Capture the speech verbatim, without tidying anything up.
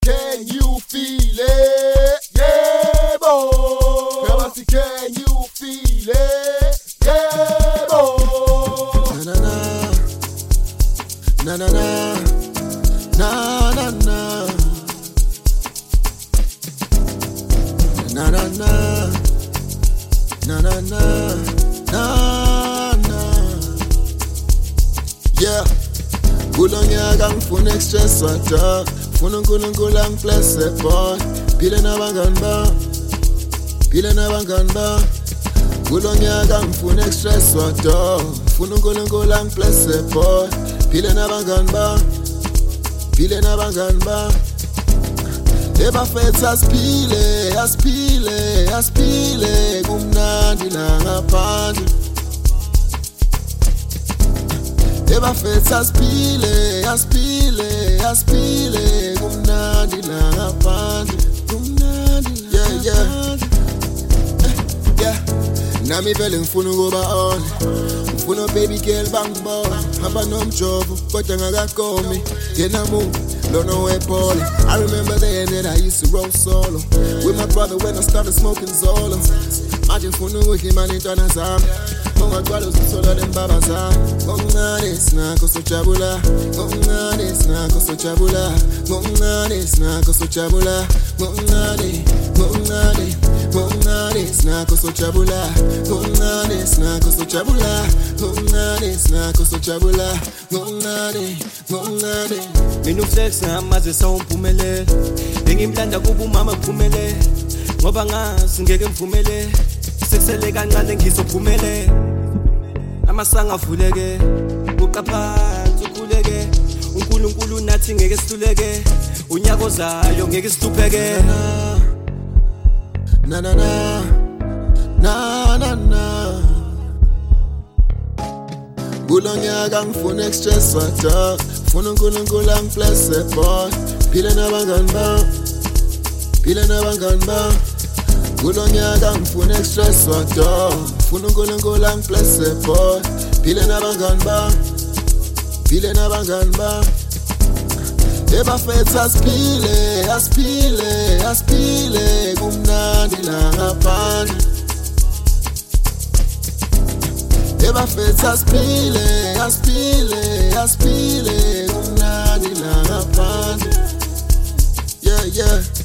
Can you feel it? Yeah, boy. Kabasi, can you feel it? Yeah, boy. Na na na, na na na, na na na, na na na, na na na, na na. Yeah, kulonyaka ngifuna extra water. Funa uNkulunkulu angiblesse boy. Phile nabangani ba, phile nabangani ba. Kulonyaka ngifuna extra water. Funa uNkulunkulu angiblesse boy. Phile nabangani ba, phile nabangani ba. Ebafethu asiphile, asiphile, asiphile kumnandi la ngaphandle. Ebafethu asiphile, asiphile, asiphile kumnandi la ngaphandle, kumnandi la yeah yeah yeah. Nami vele ngifuna ukuba on, ngifuna baby girl bangibona, hamba nomjovo kodwa ngakakomi yena mu lono wepola. I remember the day that I used to roll solo with my brother when I started smoking Zolo. Manje ngifuna ukuhimana intwana zami, ungagcwala uzisola lembaba zami. Ngomncane sinakho sojabula, ngomncane sinakho sojabula, ngomncane sinakho sojabula, ngomncane, ngomncane, ngomncane sinakho sojabula, ngomncane sinakho sojabula, ngomncane sinakho sojabula, ngomncane, ngomncane. Mina uflex ngamaze sawumphumelele, ngimlanda kuba umama kuphumelele, ngoba ngazi ngeke ngivumele, sekusele kancane ngizophumelele. Amasanga avuleke, uqaphansi ukhuleke, uNkulunkulu nathi ngeke sihluleke, unyaka ozayo ngeke sihlupheke. Na na na, na na na. Kulonyaka ngifuna extra water. Funa uNkulunkulu angiblesse boy. Phile nabangani ba, phile nabangani ba. Kulonyaka ngifuna extra water. Funa uNkulunkulu angiblesse boy. Phile nabangani ba, phile nabangani ba. Ebafethu asiphile, asiphile, asiphile kumnandi la ngaphandle. Ebafethu asiphile, asiphile, asiphile kumnandi la ngaphandle. Yeah yeah.